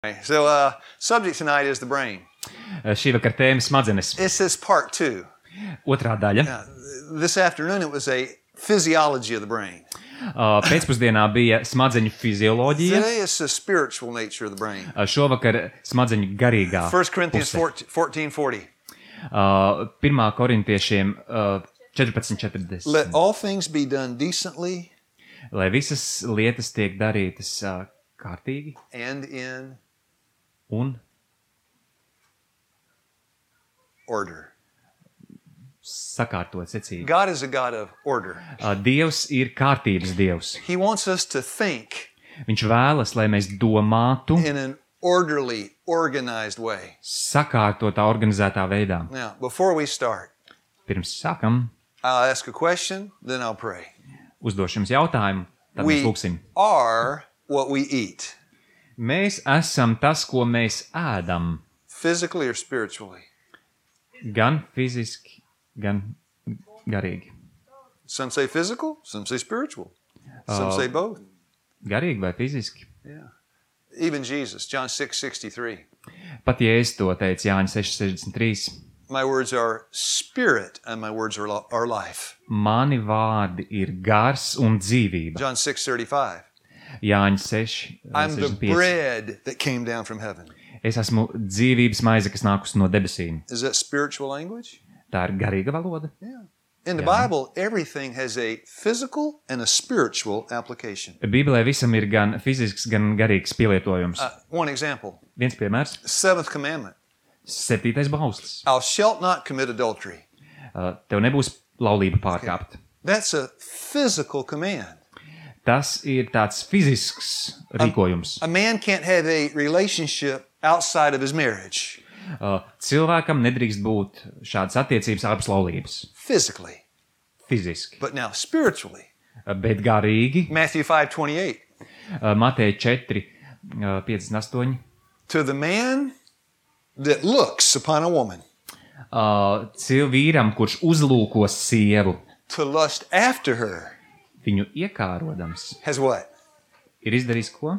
So, subject tonight is the brain. Šī vakar tēma smadzenes. It says part 2. Otrā daļa. This afternoon it was a physiology of the brain. Pēcpusdienā bija smadzeņu fizioloģija. Today it's the spiritual nature of the brain. Šovakar smadzeņu garīgā 1 Corinthians puse. 14:40. 1. Korintiešiem 14:40. Let all things be done decently Lai visas lietas tiek darītas kārtīgi and in un order. sakārtot secīgi. God is a God of order. Dievs ir kārtības dievs. He wants us to think Viņš vēlas, lai mēs domātu in an orderly, organized way. sakārtotā, organizētā veidā. Now, before we start, Pirms sākam, I'll ask a question, then I'll pray. uzdošu jums jautājumu, tad mēs We lūksim. are what we eat, Mēs esam tas, ko mēs ēdam, physically or spiritually. gan fiziski, gan garīgi. Some say physical, some say spiritual. Some say both. Garīgi vai fiziski? Yeah. Even Jesus, John 6:63. Pat Jēzus to teica Jāņa 6:63. My words are spirit and my words are life. Mani vārdi ir gars un dzīvība. John 6:35. Jāņa 6, I'm the 65. bread that came down from heaven. Es esmu dzīvības maize, kas nākus no debesīm. Is that spiritual language? Tā ir garīga valoda. Yeah. In the Yeah. Bible, everything has a physical and a spiritual application. Bībelē visam ir gan fizisks, gan garīgs pielietojums. One example, Viens piemērs. 7th commandment. 7. bauslis. Thou shalt not commit adultery. Tev nebūs laulība pārkāpt. That's a physical command. Tas ir tāds fizisks rīkojums. A man can't have a relationship outside of his marriage, Cilvēkam nedrīkst būt šādas attiecības ārpus laulības. physically. Fiziski. But now, spiritually, Bet garīgi. Matthew 5:28. Mateja 4, 58. To the man that looks upon a woman Vīram, kurš uzlūko sievu, to lust after her viņu iekārodams, has what? ir izdarījis ko?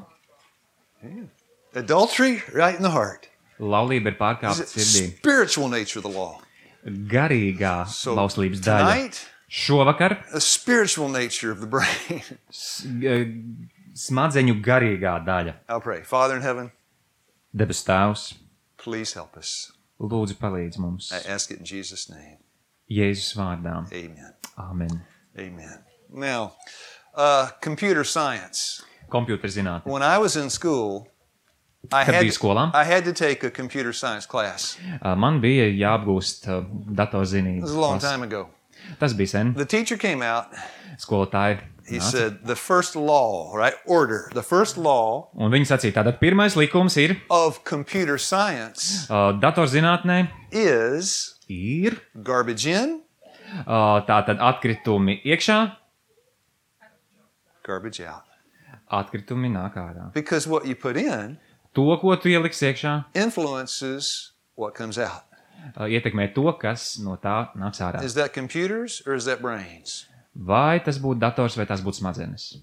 Adultery right in the heart. Laulība ir It's pārkāpta the sirdī. spiritual nature of the law. Garīgā So lauslības daļa. tonight, Šovakar the spiritual nature of the brain. Smadzeņu garīgā daļa. I'll pray. Father in heaven, Debes Tēvs, please help us. lūdzu palīdz mums. I ask it in Jesus' name. Jēzus vārdā. Amen. Amen. Amen. Now, computer science. Kompjūterzinātne. When I was in school, I Kad had, biji skolā? I had to take a computer science class. Man bija jāapgūst It datorzinības. was a long time ago. Tas bija sen. The teacher came out. Skolotāji. He nāca. said, the first law, right? Order. The first law Un viņi sacīja, tātad pirmais likums ir of computer science datorzinātnē is ir garbage in, tātad atkritumi iekšā, garbage out. atkritumi nāk ārā. Because what you put in To, ko tu ieliksi iekšā, influences what comes out. ietekmē to, kas no tā nāks ārā. Is that computers or is that brains? Vai tas būtu dators, vai tas būtu smadzenes?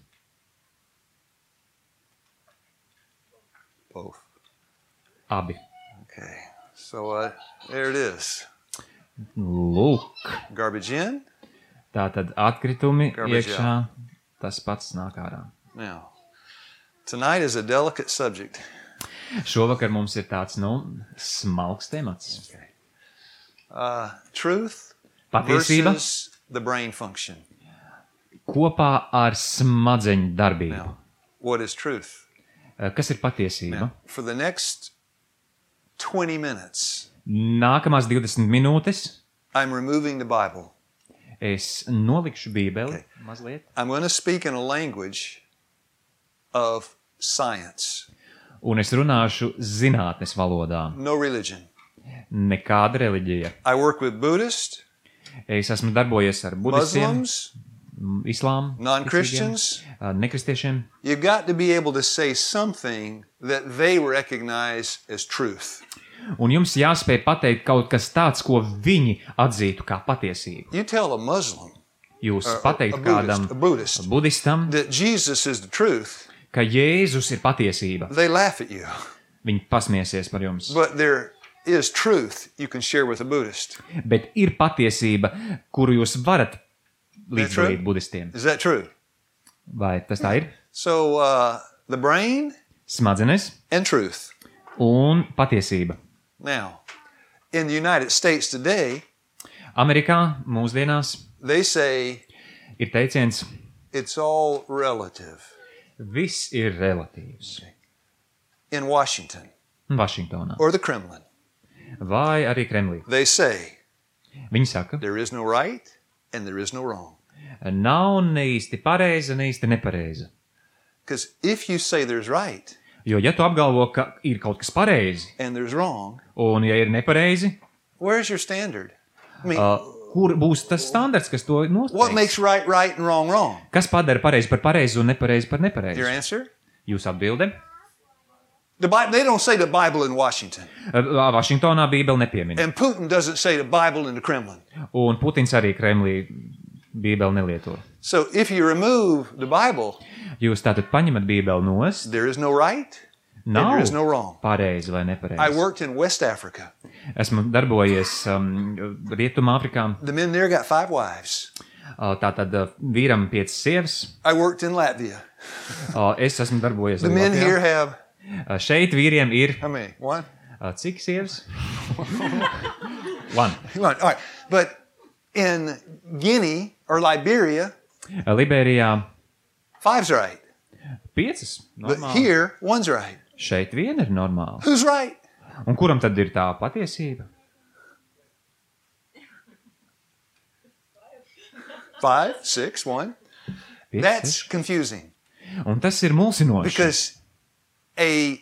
Both. Abi. Okay. So there it is. Lūk, Garbage in. tātad atkritumi Garbage iekšā, tas pats nāk ārā. Now, tonight is a delicate subject. Šovakar mums ir tāds, smalks temats. Truth Patiesība versus the brain function. kopā ar smadzeņu darbību. Now, what is truth? Kas ir patiesība? Now, for the next 20 minutes, Nākamās 20 minūtes I'm removing the Bible. es nolikšu bībeli Okay. mazliet, I'm going to speak in a language of science, un es runāšu zinātnes valodā. no religion. Nekāda reliģija. I work with Buddhists, Es esmu darbojies ar budistiem, Muslims, islām, non-Christians. nekristiešiem. You've got to be able to say something that they recognize as truth. Un jums jāspēj pateikt kaut kas tāds, ko viņi atzītu kā patiesību. You tell a Muslim, Jūs a pateikt kādam Buddhist, budistam, that Jesus is the truth, ka Jēzus ir patiesība. they laugh at you. Viņi pasmiesies par jums. But there is truth you can share with a Buddhist. Bet ir patiesība, kuru jūs varat That's true. līdzdalīt budistiem. Is that true? Vai tas tā ir? So the brain Smadzenes and truth. un patiesība. Now, in the United States today, Amerikā mūsdienās they say ir teiciens, it's all relative. viss ir relatīvs. In Washington Vašingtonā or the Kremlin, vai arī Kremlī. they say Viņi saka, there is no right and there is no wrong. nav ne īsti pareiza, ne īsti nepareiza. Because if you say there's right Jo, ja tu apgalvo, ka ir kaut kas pareizi, and there's wrong, un ja ir nepareizi, where's your standard? I mean, kur būs tas standarts, kas to what noteiks? makes right right and wrong wrong? Kas padara pareizi par pareizi un nepareizi par Your nepareizi? answer? Jūs atbilde? The Bible, they don't say the Bible in Washington. Vašingtonā Bībele nepiemina. And Putin doesn't say the Bible in the Kremlin. Un Putins arī Kremlī Bībeli nelieto. So if you remove the Bible, Jūs tātad paņemat Bībeli nost, there is no right and there nav is no wrong. pareizi vai I nepareizi. worked in West Africa. Esmu darbojies Rietumāfrikā. The men there got 5 wives. Tātad vīram 5 sievas. I worked in Latvia. Es esmu darbojies The arī men Latvijā. here have, Šeit vīriem ir how many? 1? cik sievas? One. Come on. All right. But in Guinea or Liberia, Liberijā 5's right. 5. But Normāli. here, 1's right. Šeit viena ir normāla. Who's right? Un kuram tad ir tā patiesība? 5, 6, 1. 5, That's 6. confusing Un tas ir mulsinoši. because a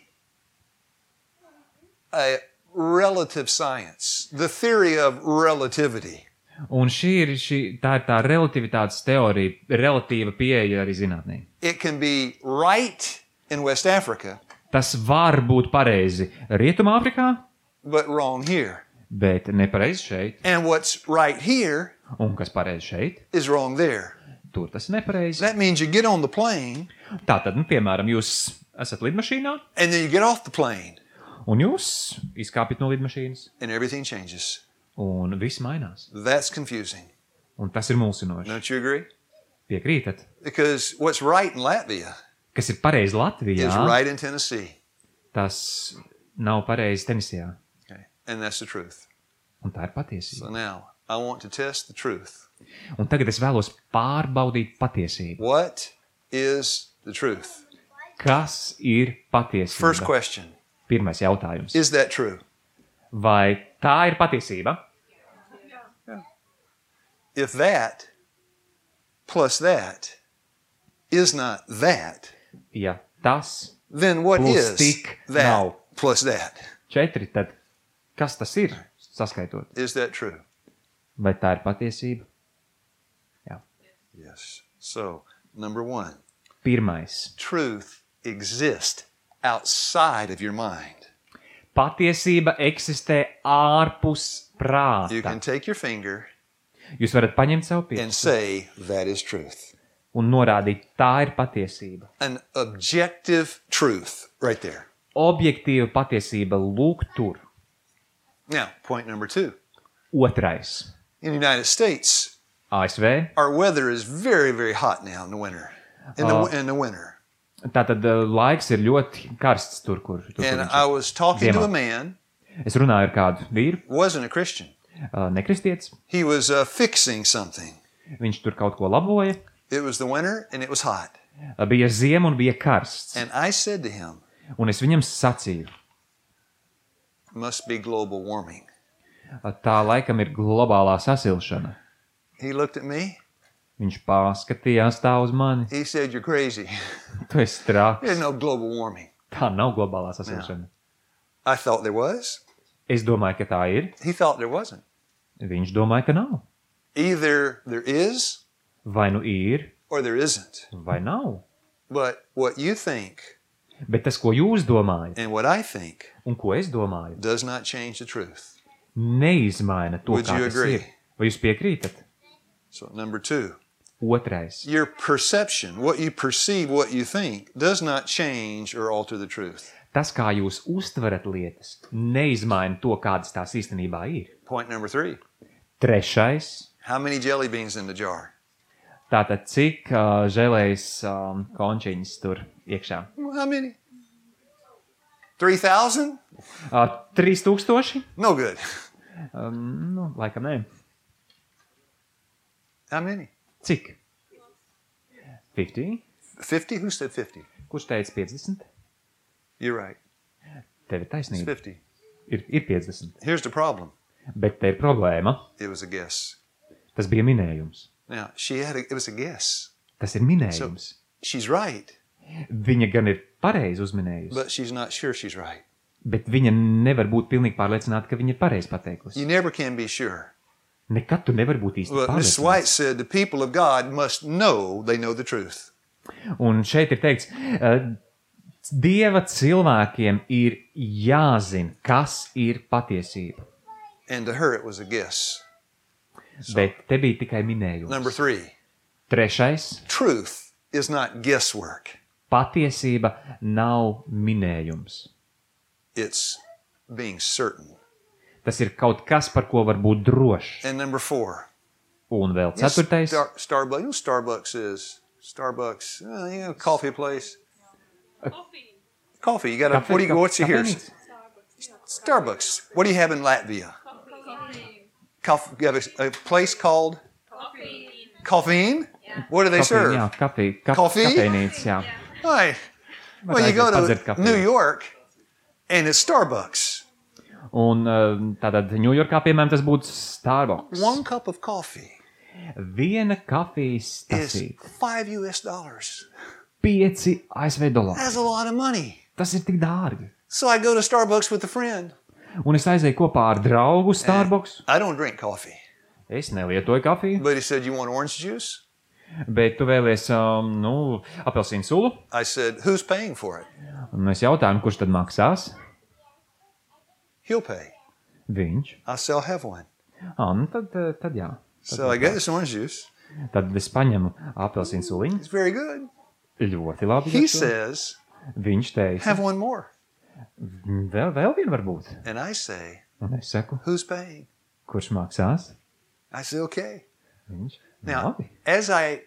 relative science, the theory of relativity, Un tā ir tā relativitātes teorija, relatīva pieeja arī zinātnē. it can be right in West Africa, Tas var būt pareizi Rietumāfrikā, but wrong here. bet nepareizi šeit. And what's right here Un kas pareizi šeit, is wrong there. tur tas ir nepareizi. That means you get on the plane Tātad, piemēram, jūs esat lidmašīnā, and then you get off the plane un jūs izkāpjat no lidmašīnas, and everything changes. un viss mainās. That's confusing. Un tas ir mulsinoši. Don't you agree? Piekrītat? Because what's right in Latvia Kas ir pareizi is Latvijā, right in Tennessee. tas nav pareizi Tenisijā. Okay. And that's the truth. Un tā ir So patiesība. now I want to test the truth. Un tagad es vēlos pārbaudīt patiesību. What is the truth? Kas ir First patiesība? question. Pirmais jautājums. Is that true? Vai tā ir patiesība? If that plus that is not that, Ja tas then what Plus is tik that nav. plus that? 4, tad kas tas ir, saskaitot? Is that true? Vai tā ir patiesība? Jā. Yes. So, number 1, Pirmais. truth exists outside of your mind. Patiesība eksistē ārpus You can prāta. take your finger Jūs varat paņemt savu and pirkstu say, that is truth. un norādīt, tā ir patiesība. An objective truth right there. Objektīva patiesība lūk tur. Now, point number 2. Otrais. In the United States, ASV. our weather is very, very hot now in the winter. In the winter. Tātad laiks ir ļoti karsts tur, kur And viņš I ir. was talking to Ziemā. a man, Es runāju ar kādu vīru, wasn't a Christian. nekristietis. He was fixing something. Viņš tur kaut ko laboja. It was the winter and it was hot. Bija ziema un bija karsts. And I said to him, Un es viņam sacīju, must be global warming. tā laikam ir globālā sasilšana. He looked at me. Viņš paskatījās tā uz mani. He said, you're crazy. Tu esi traks. There's no global warming. Tā nav globālā sasilšana. I thought there was. Es domāju, ka tā ir. He thought there wasn't. Viņš domāja, ka nav. Either there is Vai nu ir, or there isn't. vai nav. But what you think Bet tas, ko jūs domājat, and what I think un ko es domāju, does not change the truth. neizmaina to, Would kā you tas agree? ir. Vai jūs piekrītat? So number 2, Otrais. your perception, what you perceive, what you think, does not change or alter the truth. tas, kā jūs uztverat lietas, neizmaina to, kādas tās īstenībā ir. Point number 3. Trešais. How many jelly beans in the jar? Tātad, cik žēlējas končiņas tur iekšā? Well, how many? 3,000? 3000? No good. Nu, laikam nē. How many? Cik? 50? 50? Who said 50? Kurš teica 50? You're right. Tev ir It's taisnība. 50. Ir 50. Here's the problem. Bet te ir problēma. It was a guess. Tas bija minējums. Now, it was a guess. Tas ir minējums. She's right, Viņa gan ir pareizi uzminējusi, but she's not sure she's right. bet viņa nevar būt pilnīgi pārliecināta, ka viņa ir pareizi pateikusi. You never can be sure. Nekad tu nevari būt īsti Well, Mrs. White pārliecināts. said the people of God must know they know the truth. Un šeit ir teikts, Dieva cilvēkiem ir jāzina, kas ir patiesība. And to her, it was a guess. Bet te bija tikai minējums. Number 3, Trešais. truth is not guesswork. Patiesība nav minējums. It's being certain. Tas ir kaut kas, par ko var būt drošs. And number 4, Un vēl ceturtais. Starbucks. You know, Starbucks is coffee place. Coffee. You got a what's your here? Kafejnīca. Starbucks. What do you have in Latvia? Coffee. You have a place called Coffee. What do they serve? Jā, Coffee? kafejnīca, jā. Right. Well, you go Padzert to kafiju. New York, and it's Starbucks. Un tātad Ņujorkā, piemēram, tas būtu Starbucks. 1 cup of coffee Viena kafijas is stasīta. $5. 5 ASV dolāri. That's a lot of money. Tas ir tik dārgi. So I go to Starbucks with a friend. Un es aizēju kopā ar draugu uz Starbucks. I don't drink coffee. Es nelietoju kafiju, But he said, "You want orange juice?" bet tu vēlies, apelsīnu sulu. I said, "Who's paying for it?" Un mēs jautājām, kurš tad maksās? He'll pay. Viņš. I said, "I'll have one." Nu tad jā. So I get this orange juice. Tad es paņemu apelsīnu suliņu. It's very good. Ļoti labi. He garšo. says, Viņš teica, "Have one more." vēl vienu varbūt. And I say, Un es saku, "Who's paying?" kurš maksās? I said, "Okay." Viņš. Now, Labi. as I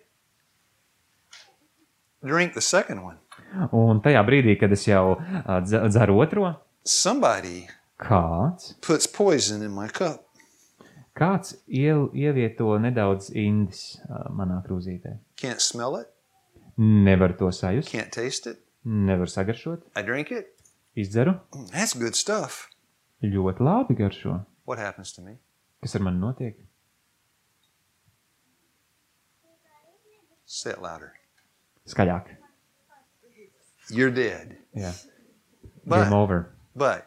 drink the second one, Un tajā brīdī, kad es jau dzeru otro, somebody kāds puts poison in my cup. ievieto nedaudz indis manā krūzītē. Can't smell it. Nevar to sajust, Can't taste it. nevar sagaršot, I drink it. izdzeru, That's good stuff. ļoti labi garšo. What happens to me? Kas ar mani notiek? Say it louder. Skaļāk. You're dead. Jā. But- Game over. But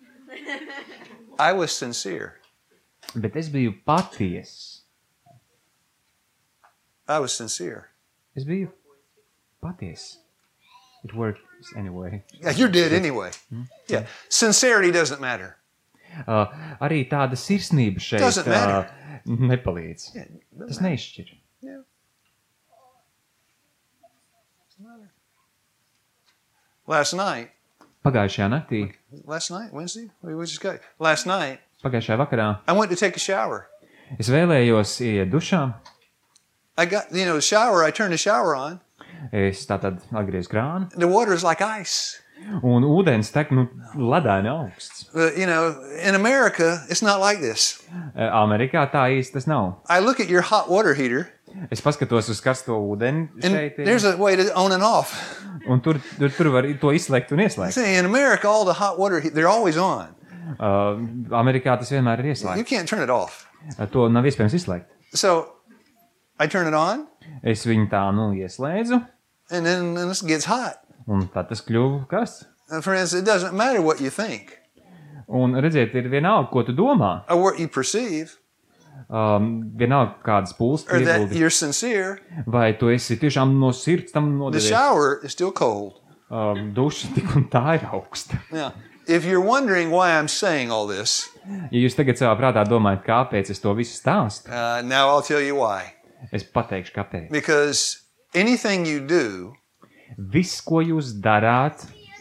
I was sincere. Bet es biju paties. I was sincere. Es biju paties. It works anyway. Yeah, you're dead anyway. Yeah. Sincerity doesn't matter. Arī tāda sirsnība šeit Doesn't matter. nepalīdz. Yeah, Tas neizšķir. Yeah. Doesn't matter. Last night, Wednesday, we just got last night, pagājušajā vakarā, I went to take a shower. es vēlējos iet dušā. I got, the shower, I turned the shower on. Es tātad atgriezu krānu, The water is like ice. un ūdens tek, ledāni augsts. In America, it's not like this. Amerikā tā īsti tas nav. I look at your hot water heater, Es paskatos uz karsto ūdeni and šeit, there's a way to on and off. un tur var to izslēgt un ieslēgt. See, in America, all the hot water, they're always on. Amerikā tas vienmēr ir You ieslēgts. can't turn it off. To nav iespējams izslēgt. So I turn it on, Es viņu tā, ieslēdzu, and then it gets hot. un tad tas kļuva karsts. And friends, it doesn't matter what you think Un redziet, ir vienalga, ko tu domā. or what you perceive, Vienalga, kādas pūles or that iebildi, you're sincere. vai tu esi tiešām no sirds tam The nodevies. shower is still cold. Duša tik un tā ir augsta. Now, if you're wondering why I'm saying all this, Ja jūs tagad savā prātā domājat, kāpēc es to visu stāstu, now I'll tell you why. es pateikšu, kāpēc. Because anything you do Viss, ko jūs darāt,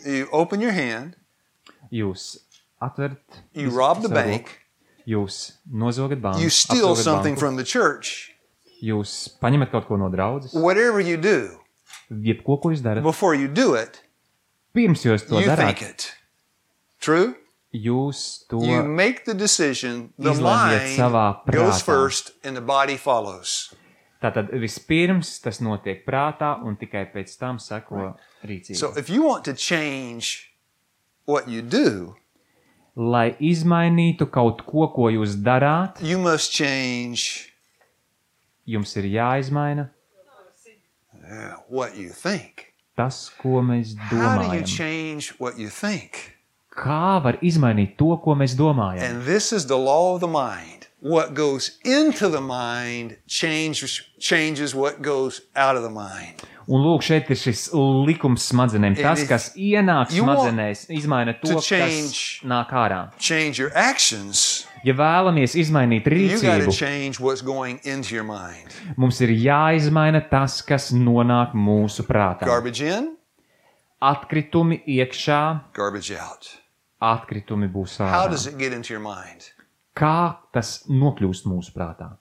You open your hand, Jūs atverat, you rob the savu bank, roku, jūs nozogat banku, you steal apzogat something banku, from the church. jūs paņemat kaut ko no draudzes, Whatever you do, jebko, ko jūs darat. before you do it, Pirms jūs to you darāt, think it. True? jūs to You make the decision, the izlemjat savā mind goes prātā. first and the body follows. Tātad vispirms tas notiek prātā un tikai pēc tam seko rīcība. So if you want to change what you do, Lai izmainītu kaut ko, ko jūs darāt, you must change jums ir jāizmaina what you think. tas, ko mēs How do you domājam. change what you think? Kā var izmainīt to, ko mēs domājam? And this is the law of the mind. What goes into the mind changes what goes out of the mind. Un lūk, šeit ir šis likums smadzenēm. Tas, if kas ienāk you want smadzenēs, izmaina to, to kas change- nāk ārā. Change your actions. Ja vēlamies izmainīt You got to rīcību, change what's going into your mind. mums ir jāizmaina tas, kas nonāk mūsu prātā. Garbage in, Atkritumi iekšā, garbage out. atkritumi būs How ārā. does it get into your mind? Kā tas nokļūst mūsu prātā?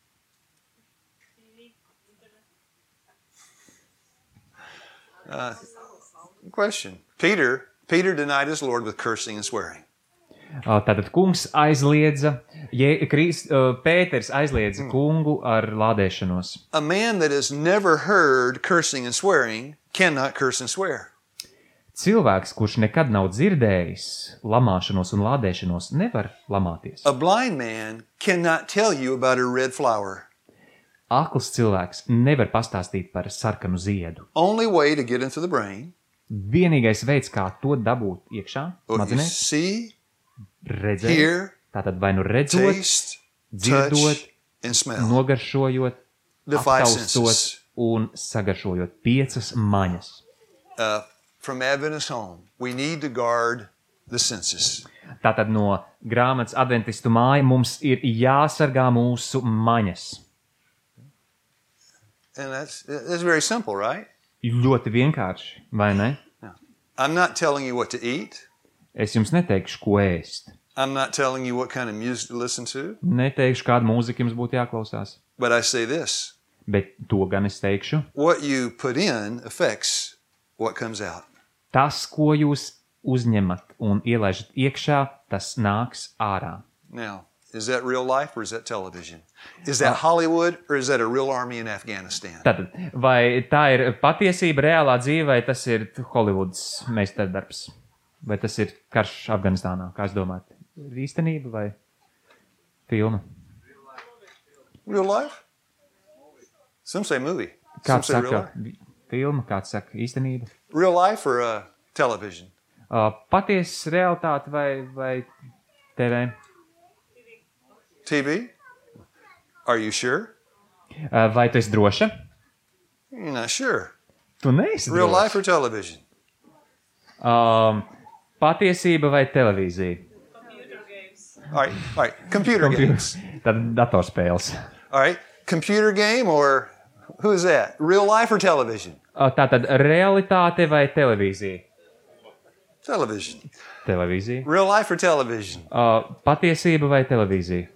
Question. Peter denied his Lord with cursing and swearing. Tātad kungs aizliedza, Pēters aizliedza kungu ar lādēšanos. A man that has never heard cursing and swearing cannot curse and swear. Cilvēks, kurš nekad nav dzirdējis lamāšanos un lādēšanos, nevar lamāties. A blind man cannot tell you about a red flower. Akls cilvēks nevar pastāstīt par sarkanu ziedu. Only way to get into the brain, Vienīgais veids, kā to dabūt iekšā, what you smadzenēs, see, redzēt, hear, tātad vai nu redzot, taste, dzirdot, touch, and smell. nogaršojot, The five aptaustot senses. un sagaršojot 5 maņas. From Adventist home, we need to guard the senses. Tātad no grāmatas Adventistu māja mums ir jāsargā mūsu maņas. And that's very simple, right? Ļoti vienkārši, vai ne? I'm not telling you what to eat. Es jums neteikšu, ko ēst. I'm not telling you what kind of music to listen to. Neteikšu, kādu mūziku jums būtu jāklausās. But I say this. Bet to gan es teikšu. What you put in affects what comes out. Tas, ko jūs uzņemat un ielaižat iekšā, tas nāks ārā. Now, is that real life or is that television? Is that Hollywood or is that a real army in Afghanistan? Tātad, vai tā ir patiesība, reālā dzīve, vai tas ir Holivudas meistardarbs? Vai tas ir karš Afganistānā, kā es domāju? Īstenība vai filma? Real life? Some say movie. Some Kāds say real saka life. filma, kāds saka īstenība? Real life or television? Patiesa realitāte vai TV? TV? Are you sure? Vai tu esi droša? You're not sure. Tu neesi Real drošs. life or television? Patiesība vai televīzija? All right. Computer games. Tad datorspēles. All right. Computer game or who is that? Real life or television? Tātad realitāte vai televīzija? Television. Televīzija. Real life or television? Patiesība vai televīzija?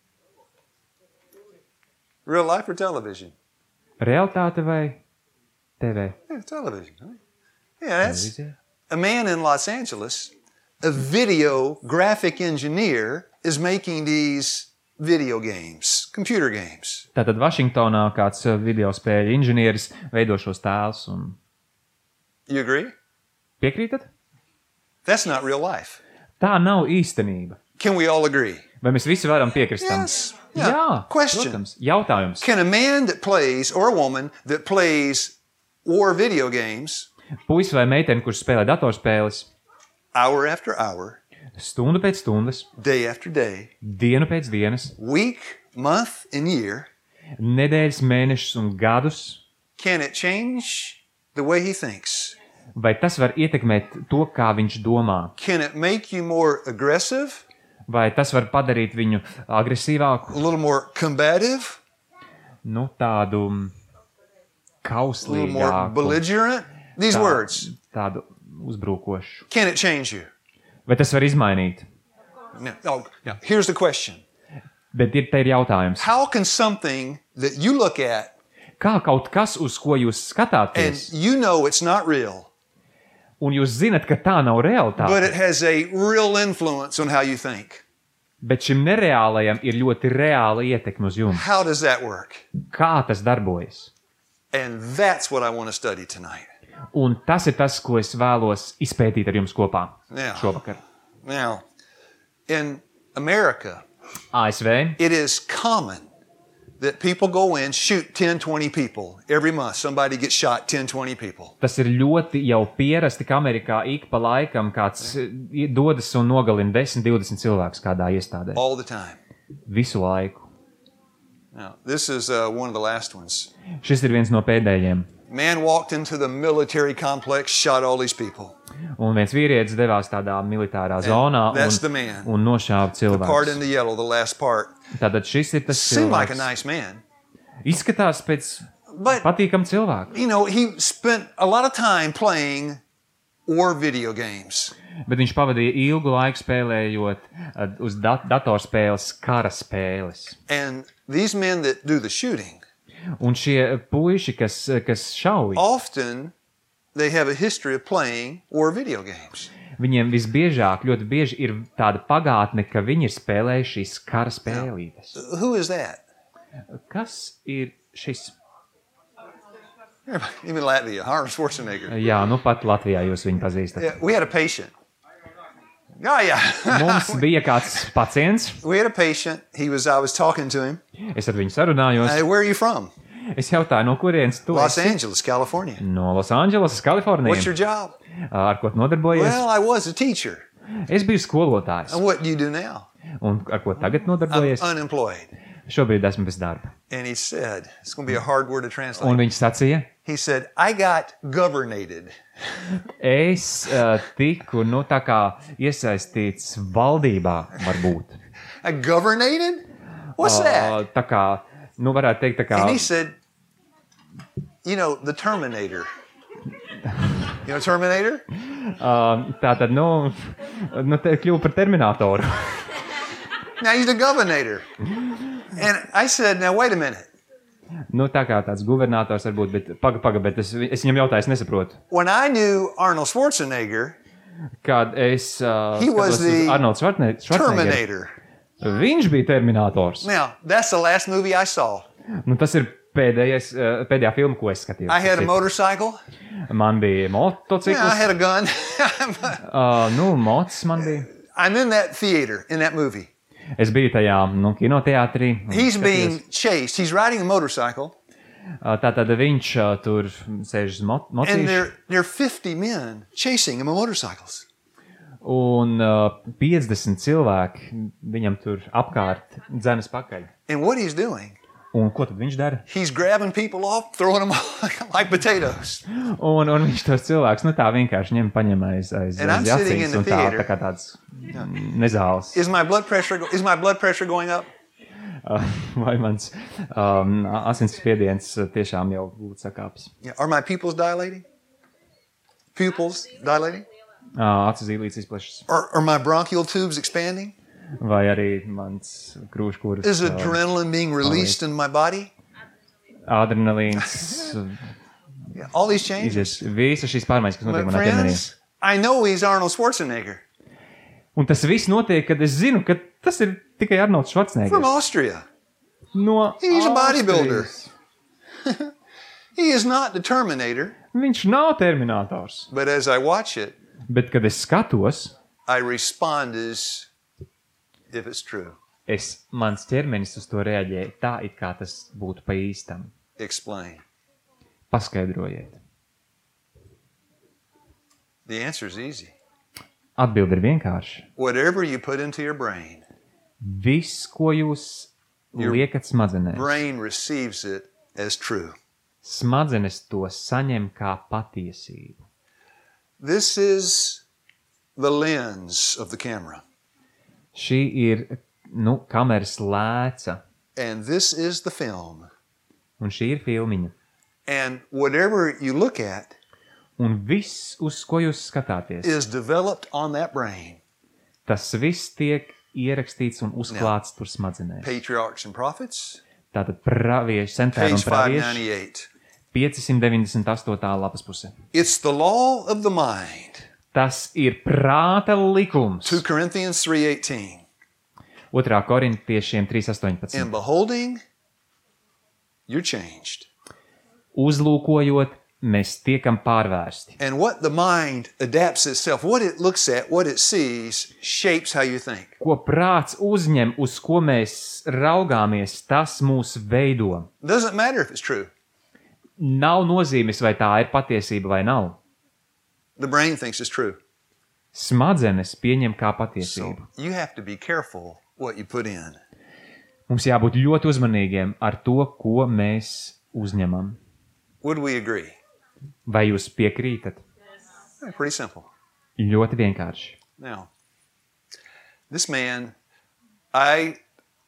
Real life or television? Realitāte vai TV? Yeah, television. Right? Yeah, that's Televīzija. a man in Los Angeles, a video graphic engineer, is making these video games, computer games. Tātad Vašingtonā kāds video spēļu inženieris veido šos tēlus un You agree? piekrītat? That's not real life. Tā nav īstenība. Can we all agree? Vai mēs visi varam piekrist tam? Yes. Jā, Question. protams. Jautājums. Can a man that plays or a woman that plays war video games Puisis vai meitene, kurš spēlē datorspēles, hour after hour, stundu pēc stundas, day after day, dienu pēc dienas, week, month, and year, nedēļas, mēnešus un gadus, can it change the way he thinks? vai tas var ietekmēt to, kā viņš domā? Can it make you more aggressive, Vai tas var padarīt viņu agresīvāku, a little more combative, tādu a little more kauslīgāku, belligerent? These words. tādu uzbrukošs. Can it change you? Vai tas var izmainīt? Now, here's the question. Bet te ir jautājums. How can something that you look at Kā kaut kas, uz ko jūs and skatāties, you know it's not real, un jūs zinat, ka tā nav but realitāte, it has a real influence on how you think? bet šim nereālajam ir ļoti reāla ietekme uz jums? How does that work? Kā tas darbojas? And that's what I want to study tonight. Un tas ir tas, ko es vēlos izpētīt ar jums kopā Jā. šovakar. Now, in America, ASV it is common that people go in, shoot 10, 20 people every month. Somebody gets shot, 10, 20 people. tas ir ļoti jau pierasti, ka Amerikā ik pa laikam kāds dodas un nogalina 10, 20 cilvēkus kādā iestādē. All the time. Visu laiku. Now, this is one of the last ones. Šis ir viens no pēdējiem. Man walked into the military complex, shot all these people. Un viens vīrietis devās tādā militārā zonā that's the man. un nošāva The part in cilvēkus. the yellow, the last part, Tātad šis ir tas seemed like a cilvēks. nice man. Izskatās pēc But, patīkam cilvēku. you know, he spent a lot of time playing war video games. Bet viņš pavadīja ilgu laiku spēlējot uz datorspēles, kara spēles. And these men that do the shooting, Un šie puiši, kas šauj, often they have a history of playing war video games. viņiem visbiežāk, ļoti bieži ir tāda pagātne, ka viņi ir spēlējuši šīs kara spēlītes. Who is that? Kas ir šis? Even Latvia, Arnold Schwarzenegger. Jā, nu pat Latvijā jūs viņu pazīstat. Yeah, we had a patient. Oh, yeah. Mums bija kāds pacients, We had a patient. I was talking to him. es ar viņu sarunājos. Hey, where are you from? Es jautāju, no kurienes tu Los esi? Angeles, California. No Losandželosas, Kalifornija. What's your job? Ar ko tu nodarbojies? Well, I was a teacher. Es biju skolotājs. And what do you do now? Un ar ko tagad I'm nodarbojies? unemployed. Šobrīd esmu bez darba. And he said, it's going to be a hard word to Un translate. viņš sacīja, He said, I got governated. es tiku, nu tā kā iesaistīts valdībā, varbūt. Governated? What's that? Tā kā, nu varētu teikt tā kā, And he said, you know, the Terminator. You know Terminator? tā tad, nu te kļuva par Terminatoru. Now he's the governator. And I said, now wait a minute. Nu tā kā tāds guvernators varbūt, bet paga, bet es viņam jautāju, es nesaprotu. When I knew Arnold Schwarzenegger, Kad es He was skatos uz the Arnoldu Schwarzeneggeru, Terminator. viņš bija Terminators. Now, that's the last movie I saw. Nu, tas ir pēdējā filma, ko es skatījos. I had a Tas ir- motorcycle. Man bija Yeah, I motocikls. had a gun. Nu, mocs man bija. I'm in that theater, in that movie. Es biju tajā kinoteātrī. un He's skatījos. being chased. He's riding a motorcycle. Tātad viņš tur sēž uz And mocīšu. there are 50 men chasing him on motorcycles. Un 50 cilvēki viņam tur apkārt dzenas pakaļ. And what he's doing, Un ko tad viņš dara? he's grabbing people off, throwing them like potatoes. Un viņš tos cilvēkus tā vienkārši paņem aiz And I'm sitting in acīs the un theater. tā kā tāds nezāles. Is my blood pressure going up? Vai mans asinsspiediens tiešām jau būtu sakāps. Yeah. Are my pupils dilating? Pupils dilating? Acu zīlītes izplešas. Are my bronchial tubes expanding? Vai arī mans krūškūras Is adrenaline being released in my body? adrenalīns Yeah, all these changes. izies. Visas šīs pārmaiņas, kas notiek But manā ķermenī. friends, I know he's Arnold Schwarzenegger Un tas viss notiek, kad es zinu, ka tas ir tikai Arnolds from Schwarzeneggers. Austria. No He's a bodybuilder. Austrijas. He is not the Terminator, Viņš nav Terminators. but as I watch it, Bet, kad es skatos, I respond as if it's true. mans ķermenis uz to reaģē tā, it kā tas būtu pa īstam. Explain. Paskaidrojiet. The answer is easy. Atbilde ir vienkārši. Whatever you put into your brain, Viss, ko jūs Your liekat smadzenēs, brain receives it as true. smadzenes to saņem kā patiesību. This is the lens of the camera, Šī ir, kameras lēca, and this is the film. un šī ir filmiņa. And whatever you look at, Un viss, uz ko jūs skatāties, is developed on that brain. tas viss tiek ierakstīts un uzklāts tur smadzenēs. Patriarchs and Prophets, Tātad pravieši, centēri un page pravieši, 598. 598. lapas puse. It's the law of the mind. Tas ir prāta likums. 2 Corinthians 3:18. 2. Korintiešiem 3.18. And beholding, you're changed. Uzlūkojot, mēs tiekam pārvērsti. And what the mind adapts itself, what it looks at, what it sees, shapes how you think. Ko prāts uzņem, uz ko mēs raugāmies, tas mūs veido. It doesn't matter if it's true. Nav nozīmes, vai tā ir patiesība vai nav. The brain thinks it's true. Smadzenes pieņem kā So patiesību. you have to be careful what you put in. Mums jābūt ļoti uzmanīgiem ar to, ko mēs uzņemam. Would we agree? Vai jūs piekrītat? Pretty simple. Ļoti vienkārši. Now, this man, I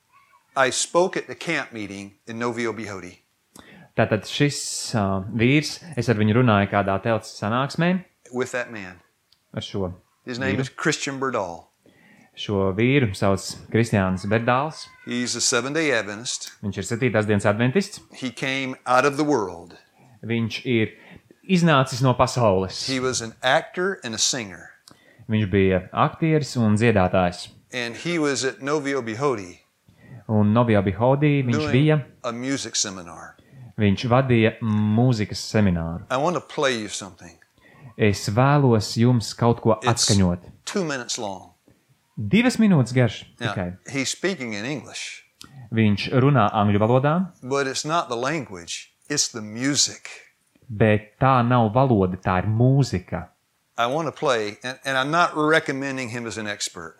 spoke at the camp meeting in Novio Bihoti. Tātad šis vīrs, es ar viņu runāju kādā telts sanāksmē With that man. ar šo His name is Christian Berdahl. Šo vīru sauc Kristiāns Berdāls. He's a Seventh-day Adventist. Viņš ir 7. dienas adventists. He came out of the world. Viņš ir iznācis no pasaules. He was an actor and a singer. Viņš bija aktieris un dziedātājs. And he was at Novio Bihoti Un Novio Bihodi viņš bija. doing a music seminar. Viņš vadīja mūzikas semināru. I want to play you something. Es vēlos jums kaut ko It's atskaņot. 2 minutes long. 2 minūtes garš Now, tikai. he's speaking in English, Viņš runā angļu valodā, but it's not the language, it's the music. bet tā nav valoda, tā ir mūzika. I want to play, and I'm not recommending him as an expert,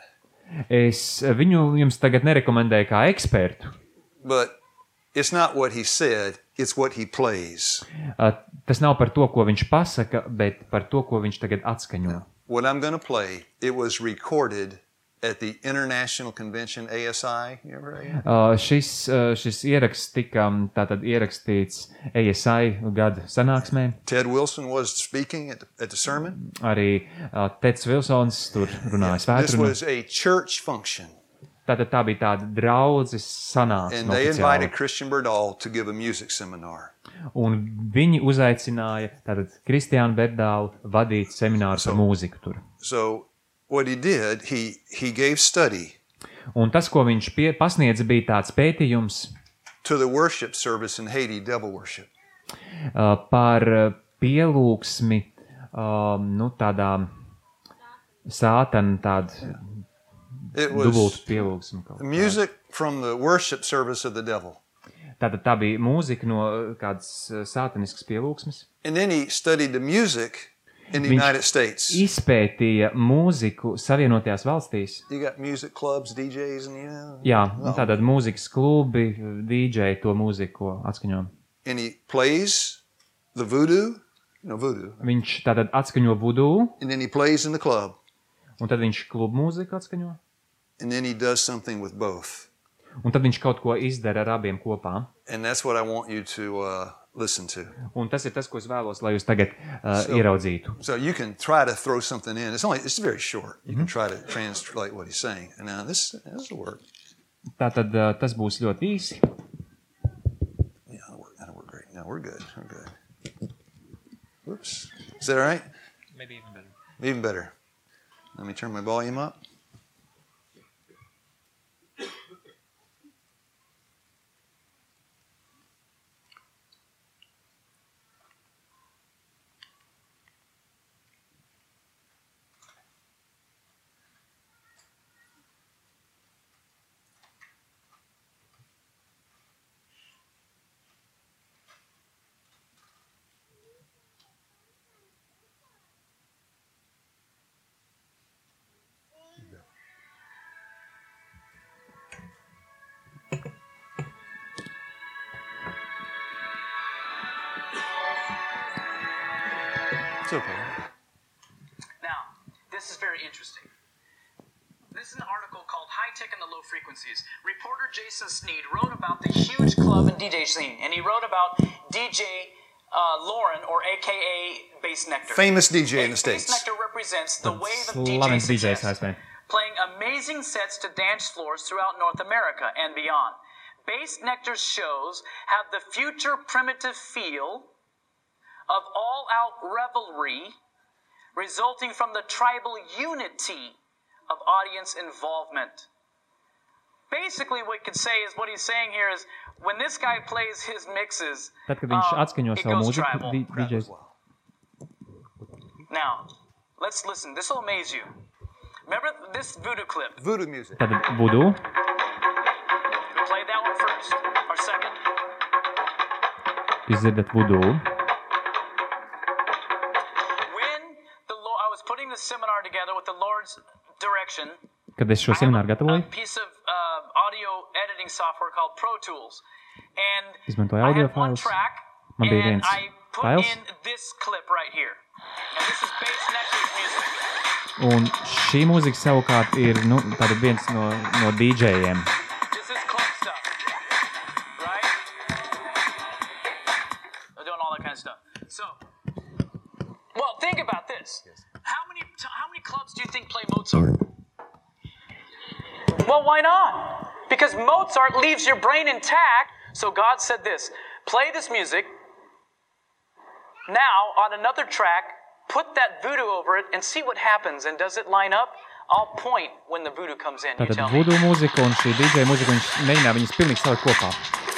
Es viņu jums tagad nerekomendēju kā ekspertu. but it's not what he said, it's what he plays. Tas nav par to, ko viņš pasaka, bet par to, ko viņš tagad atskaņo. What I'm going to play, it was recorded at the International Convention, ASI. You ever heard of that? Šis ieraksts tika tātad ierakstīts ASI gada sanāksmē. Ted Wilson was speaking at the sermon. Arī Teds Vilsons tur runāja This svētrunu. was a church function, Tātad tā bija tāda draudzes sanāksme and they oficiāli. invited Christian Berdahl to give a music seminar. Un viņi uzaicināja tātad Kristiānu Berdālu vadīt semināru par mūziku tur. So what he did, he gave study Un tas, ko viņš pasniedza, bija tāds pētījums to the worship service in Haiti, devil worship. Par pielūgsmi, tādā sātana tāda It dubultu was pielūgsmi. kaut kā. music from the worship service of the devil. Tātad tā bija mūzika no kādas sātaniskas pielūgsmes. And then he studied the music in the Viņš United States. izpētīja mūziku Savienotajās valstīs. You got music clubs, DJs, and Jā, tātad mūzikas klubi, DJ to mūziku atskaņo. and he plays the voodoo, voodoo, Viņš tātad atskaņo vudu, and then he plays in the club, un tad viņš klubu mūziku atskaņo, and then he does something with both. un tad viņš kaut ko izdara ar abiem kopā. And that's what I want you to listen to. Un tas ir tas, ko es vēlos, lai jūs tagad ieraudzītu. So you can try to throw something in. It's very short. You can try to translate what he's saying. And now this will work. Tātad tas būs ļoti īsi. Yeah, that'll work great. No, we're good. We're good. Whoops. Is that all right? Maybe even better. Even better. Let me turn my volume up. It's okay. Now, this is very interesting. This is an article called High Tech and the Low Frequencies. Reporter Jason Sneed wrote about the huge club and DJ scene, and he wrote about DJ Lauren, or AKA Bass Nectar. Famous DJ in the Bass States. Nectar represents the wave of Slavens DJ DJs success, ASV. playing amazing sets to dance floors throughout North America and beyond. Bass Nectar's shows have the future primitive feel of all-out revelry, resulting from the tribal unity of audience involvement. Basically, what you could say is, what he's saying here is, when this guy plays his mixes, Tad, kad viņš atskaņo it savu goes mūziku, tribal. DJs. Now, let's listen. This will amaze you. Remember this voodoo clip? Voodoo music. Tad voodoo. We played that one first, or second. Jūs dzirdat voodoo. When I was putting the seminar together with the Lord's direction, Kad es šo semināru a gatavoju, piece of audio editing software called Pro Tools. And Izmantoju I audio had one failus. track, Man bija and viens I put fails. in this clip right here. And this is Bass Nectar's music. un šī mūzika savukārt ir tāda viens no DJiem. This is club stuff, right? They're doing all that kind of stuff. So, well, think about this. How many clubs do you think play Mozart? Well, why not? Because Mozart leaves your brain intact. So God said this, play this music. Now, on another track, put that voodoo over it and see what happens. And does it line up? I'll point when the voodoo comes in. You Tātad tell me. voodoo mūzika un šī DJ mūzika, viņš mēģināja viņas pilnīgi salikt kopā.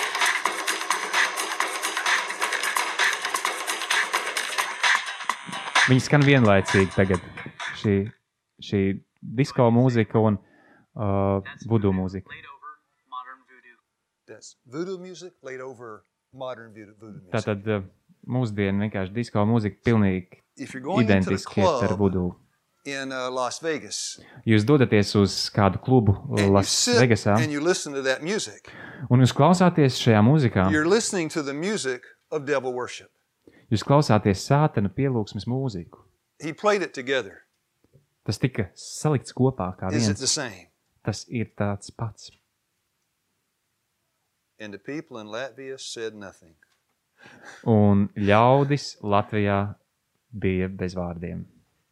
Viņi skan vienlaicīgi tagad. Šī disko mūzika un voodoo mūzika. Laid over modern voodoo. That's voodoo music laid over modern voodoo music. Tātad mūsdienu vienkārši disko mūzika pilnīgi If you're going into the identiski ar club voodoo. in Las Vegas Jūs dodaties uz kādu klubu and you Las sit Vegasā and you listen to that music, un jūs klausāties šajā mūzikā. you're listening to the music of devil worship. Jūs klausāties sātana pielūgsmes mūziku. He played it together. Tas tika salikts kopā kā Is it viens. the same? Tas ir tāds pats. And the people in Latvia said nothing. Un ļaudis Latvijā bija bez vārdiem.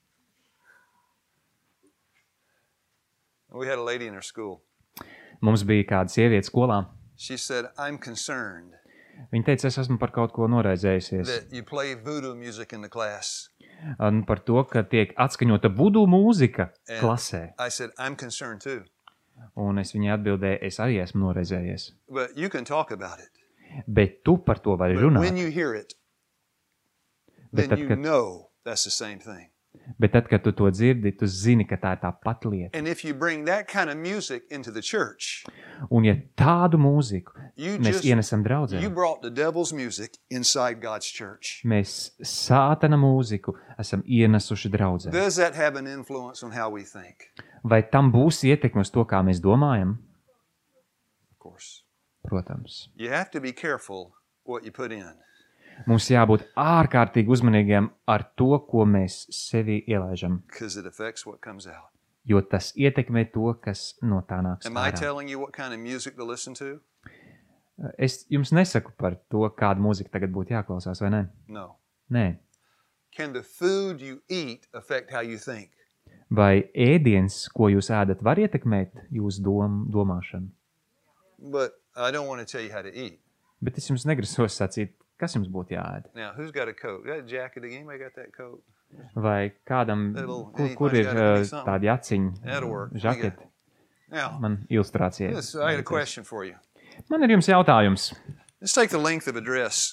We had a lady in our school. Mums bija kāda sieviete skolā. She said, I'm concerned Viņa teica, es esmu par kaut ko noraizējusies. that you play voodoo music in the class. Un par to, ka tiek atskaņota voodoo mūzika And klasē. I said, I'm concerned too. Un es viņai atbildēju, es arī esmu noraizējies. But you can talk about it. Bet tu par to vari But when runāt. you hear it, Bet then tad, you kad, know that's the same thing. bet tad, kad tu to dzirdi, tu zini, ka tā ir tā pati lieta. And if you bring that kind of music into the church, Un ja tādu mūziku you mēs just ienesam draudzē, you brought the devil's music inside God's church. mēs sātana mūziku esam ienesuši draudzē. Does that have an influence on how we think? Vai tam būs ietekme uz to, kā mēs domājam? Of course. Protams. You have to be careful what you put in. Mums jābūt ārkārtīgi uzmanīgiem ar to, ko mēs sevī ielaižam, Because it affects what comes out. jo tas ietekmē to, kas no tā nāks Am I ārā. telling you what kind of music to listen to? Es jums nesaku par to, kādu mūziku tagad būtu jāklausās, vai ne? No. Nē. Can the food you eat affect how you think? Vai ēdiens, ko jūs ēdat, var ietekmēt jūsu domāšanu? But I don't want to tell you how to eat. Bet es jums negrasos sacīt, kas jums būtu jāēd. Now, who's got a coat? Got a jacket again? Anybody got that coat? Vai kādam, Little- kur ir anybody's gotta be tādi aciņi, That'll work. žaketi, Now, man ilustrācija. this, I got a question for you. Man ir jums jautājums. Let's take the length of a dress.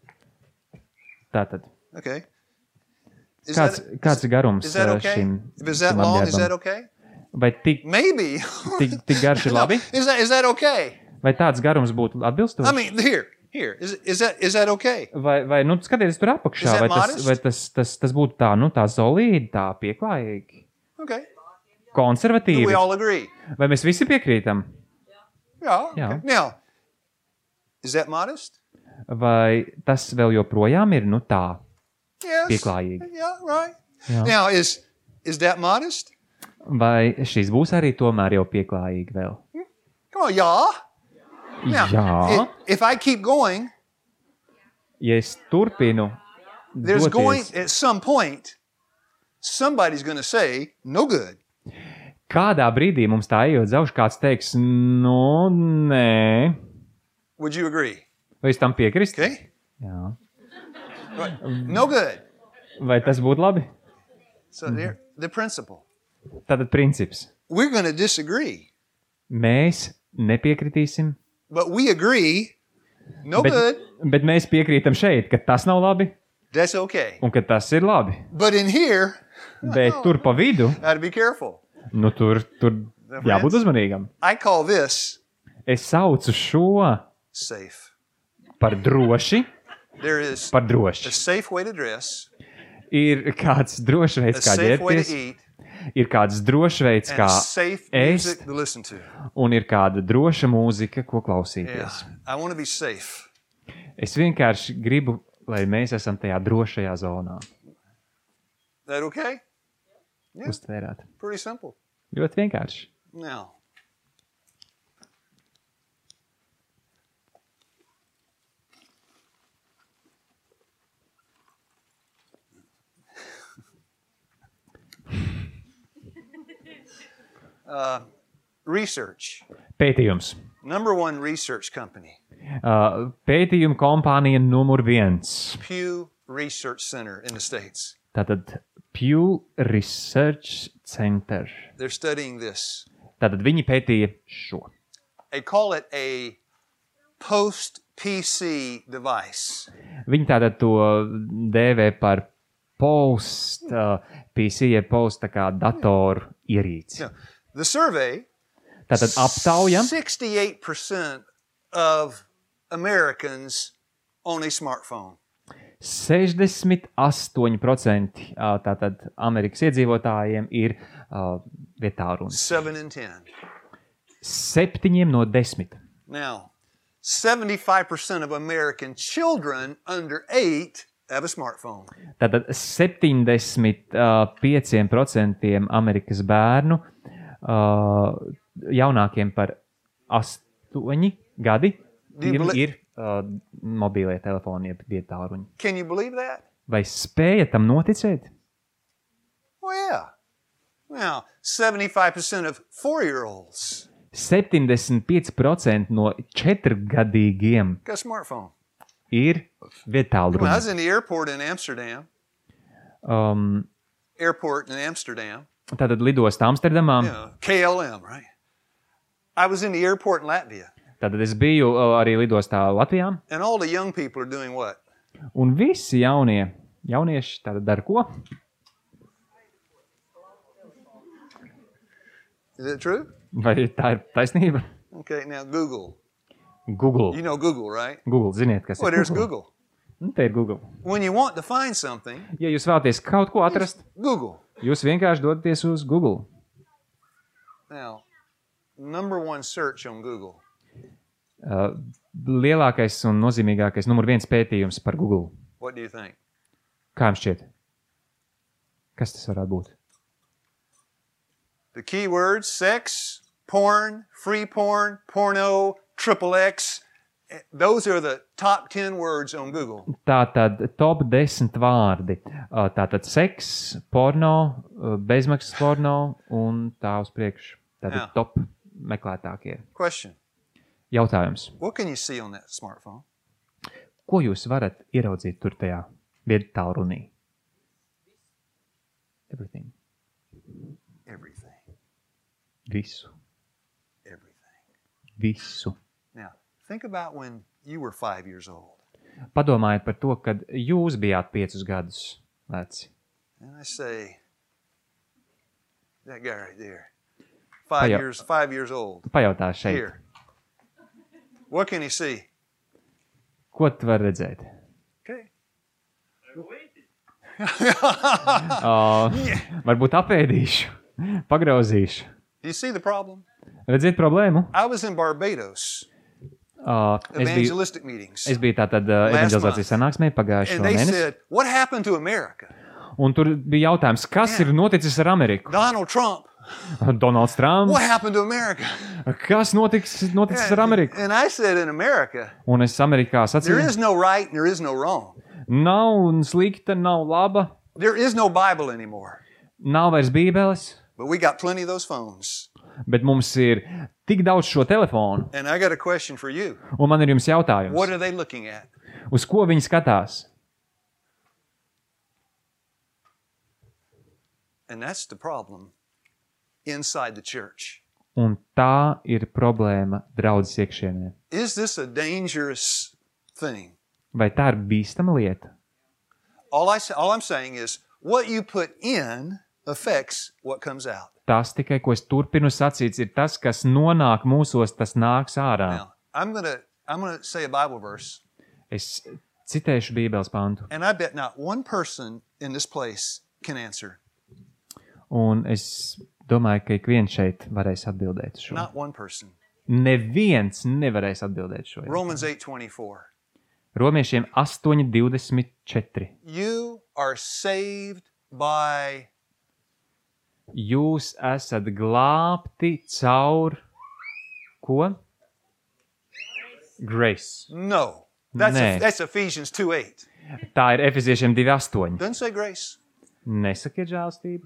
Tātad, Okay. Is kāds ir garums is that okay? šim, If it's that šim long, is apģērbam? that okay? Vai tik Maybe. tik garš ir No, labi? is that okay? Vai tāds garums būtu atbilstošs? I mean, here. Is that okay? Vai nu, skatieties tur apakšā, Is that vai tas būtu tā, tā solīdi, tā pieklājīgi, Okay. Do konservatīvi? we all agree? Vai mēs visi piekrītam? Yeah. Okay. Yeah. Now, is that modest? Vai tas vēl joprojām ir, tā, Yes. pieklājīgi? Yeah, right. Yeah. Now, is that modest? Vai šīs būs arī tomēr jau pieklājīgi vēl? Come on, yeah. Now, Jā, if I keep going, Ja es turpinu There's going, doties, at some point, somebody's going to say, no good. kādā brīdī mums tā ejot uz augšu, kāds teiks, nu, nē. Would you agree? Vai es tam piekrist? Okay? Jā. Right. No good. Vai tas būtu labi? So there, the principle. Tātad princips. We're going to disagree, Mēs nepiekritīsim, but we agree, no good. bet mēs piekrītam šeit, ka tas nav labi That's okay. un ka tas ir labi. But in here, Bet tur pa vidu, got to be careful. nu tur jābūt uzmanīgam. I call this Es saucu šo safe. par droši, There is par a droši. safe way to dress, Ir kāds drošs a veids, kā safe way to ģērbties, eat, ir kāds drošs veids, and kā a safe ēst, music to listen to. un ir kāda droša mūzika, ko Yeah, klausīties. I want to be safe. Es vienkārši gribu, lai mēs esam tajā drošajā zonā. That okay? Yeah. Uztvērāt. Pretty simple. Ļoti vienkārši. Now, research. Pētījums. Number one research company, Pētījuma kompānija numur 1. Pew Research Center in the States. Tātad Pew Research Center. They're studying this. Tātad viņi pētīja šo. They call it a post-PC device. Viņi tātad to dēvē par post PC, post tā kā datoru ierīci. Yeah. The survey, Tātad aptauja 68% of Americans own a smartphone. 68% tātad Amerikas iedzīvotājiem ir vietārunis. 7 in 10. 7 no 10. Now, 75% of American children under 8 have a smartphone. Tātad 75% Amerikas bērnu jaunākiem par 8 gadi ir mobīlie telefoni, jeb vietāruņi. Can you believe that? Vai spēja tam noticēt? Oh, yeah. Now, 75% of 4-year-olds 75% no 4-gadīgiem got a smartphone. ir When I vietāluņi. was in the airport in Amsterdam, Tātad lidosta Amsterdamā. you know, KLM, right? I was in the airport in Latvia, Tātad es biju arī lidostā Latvijā. and all the young people are doing what? Un visi jaunieši tātad dara ko? Is it true? Vai tā ir taisnība? Okay, now Google. Google. You know Google, right? Google, ziniet, kas Well, ir there's Google? Google. Nu, te ir Google. When you want to find something, Ja jūs vēlaties kaut ko atrast, Google. jūs vienkārši dodaties uz Google. Now, number one search on Google. Lielākais un nozīmīgākais numur 1 pētījums par Google. What do you think? Kā jums šķiet? Kas tas varētu būt? The keywords: sex, porn, free porn, porno, XXX. Those are the top 10 words on Google. Tātad top 10 vārdi. Tātad seks, porno, bezmaksas porno un tā uz priekšu. Tātad Jā. top meklētākie. Question: Jautājums. what can you see on that smartphone? Ko jūs varat ieraudzīt tur tajā viedtālrunī? Everything. Everything. Visu. Everything. Visu. Now, think about when you were 5 years old. Padomājiet par to, kad jūs bijāt 5 gadus veci. And I say, that guy right there, 5 Pajau- years, 5 years old. Pajautā šeit. Here. What can he see? Ko tu vari redzēt? Okay. Varbūt apēdīšu, pagrauzīšu. Do you see the problem? Redziet problēmu? I was in Barbados, Es evangelistic meetings, biju tātad evangelizācijas sanāksmē pagājušo and they mēnesi. said, what happened to America? Un tur bija jautājums, kas ir noticis ar Ameriku? Donald Trump Donalds Trumps. What happened to America? Kas notiks ar Ameriku? And I said in America, Un es Amerikā there sacīju, is no right and there is no wrong. nav slikta, nav laba, There is no Bible anymore. nav vairs bībeles, But we got plenty of those phones. bet mums ir tik daudz šo telefonu. And I got a question for you. Un man ir jums jautājums. What are they looking at? Uz ko viņi skatās? And that's the problem inside the church. Un tā ir problēma draudzes iekšienē. Is this a dangerous thing? Vai tā ir bīstama lieta? All I'm saying is what you put in affects what comes out. Tas tikai, ko es turpinu sacīt, ir tas, kas nonāk mūsos, tas nāks ārā. Now, I'm gonna say a Bible verse, Es citēšu Bībeles pantu. and I bet not one person in this place can answer. Un es domāju, ka ik viens šeit varēs atbildēt šo. Not one person. Neviens nevarēs atbildēt šo. Romans 8:24. Romiešiem 8:24. You are saved by Jūs esat glābti caur ko? Grace. no. Nē. That's Ephesians 2:8. Tā ir Efeziešiem 2:8. Doesn't say grace. Nesakiet žēlstību.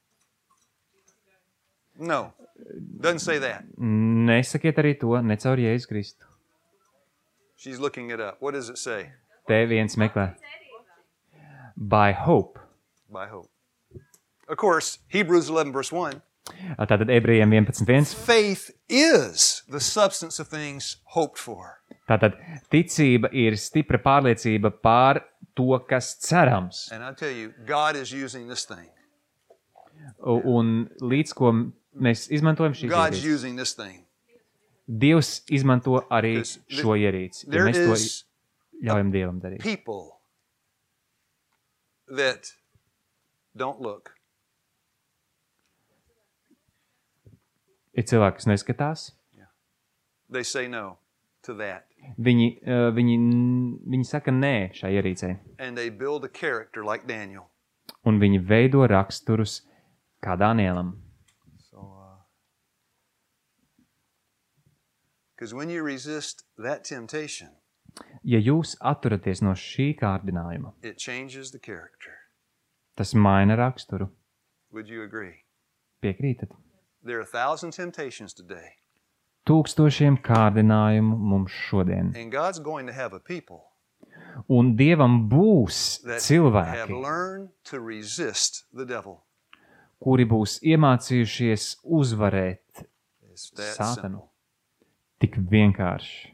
No. Doesn't say that. Nesakiet arī to, ne caur Jēzus Kristu. She's looking it up. What does it say? Te viens meklē. By hope. By hope. Of course, Hebrews 11 verse 1. Tātad Ebrejiem 11:1. Faith is the substance of things hoped for. Tātad ticība ir stipra pārliecība pār to, kas cerams. And I tell you, God is using this thing. Un līdz ko mēs izmantojam šīs God's ierīces. using this thing. Dievs izmanto arī Because šo ierīci. Ja There mēs to is ļaujam Dievam darīt. people that don't look. Ir cilvēki, kas neskatās. They say no to that. Viņi saka nē šai ierīcei. And they build a character like Daniel. Un viņi veido raksturus kā Danielam. Because when you resist that temptation, Ja jūs atturaties no šī kārdinājuma, it changes the character. tas maina raksturu. Would you agree? Piekrītat? There are 1,000 temptations today. Tūkstošiem kārdinājumu mums šodien. And God's going to have a people Un Dievam būs that have cilvēki, learned to resist the devil. kuri būs iemācījušies uzvarēt It's that Sātanu. simple. Tik vienkārši.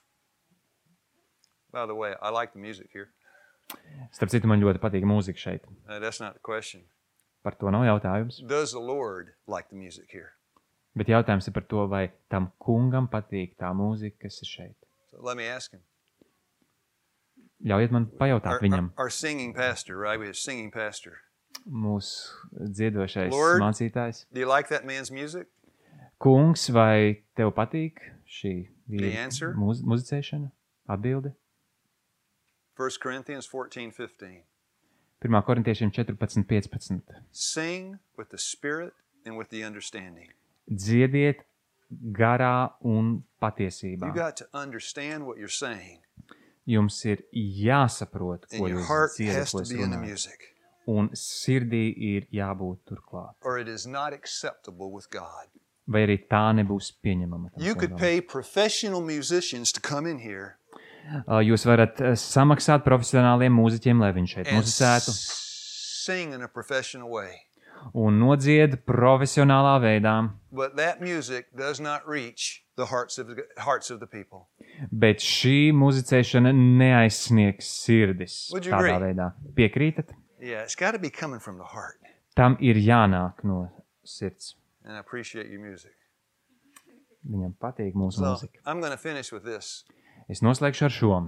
By the way, I like the music here. Starp citu, man ļoti patīk mūzika šeit. That's not the question. Par to nav jautājums. Does the Lord like the music here? Bet jautājums ir par to, vai tam kungam patīk tā mūzika, kas ir šeit. So let me ask him. Ļaujiet man pajautāt viņam. Our singing pastor, right? We have a singing pastor. Mūsu dziedošais Lord. mācītājs. Do you like that man's music? Kungs, vai tev patīk šī The answer? muzicēšana? Atbilde. 1 Corinthians 14:15. 1. Korintiešiem 14:15. Sing with the spirit and with the understanding. Dziediet garā un patiesībā. You got to understand what you're saying, Jums ir jāsaprot, ko and your jūs heart dziedat, has ko to jūs be in the runājat. music, Un sirdī ir jābūt turklāt. or it is not acceptable with God. Vai arī tā nebūs pieņemama. tam You could kungam. pay professional musicians to come in here Jūs varat samaksāt profesionāliem mūziķiem, lai viņi šeit and muzicētu sing in a professional way. un nodzied profesionālā veidā, But that music does not reach the hearts of the people. bet šī muzicēšana neaizsniegs sirdis Would you tādā agree? veidā. Piekrītat? Yeah, it's got to be coming from the heart. Tam ir jānāk no sirds. And I appreciate your music. Viņam patīk mūsu So mūzika. I'm going to finish with this. Es noslēgšu ar šo.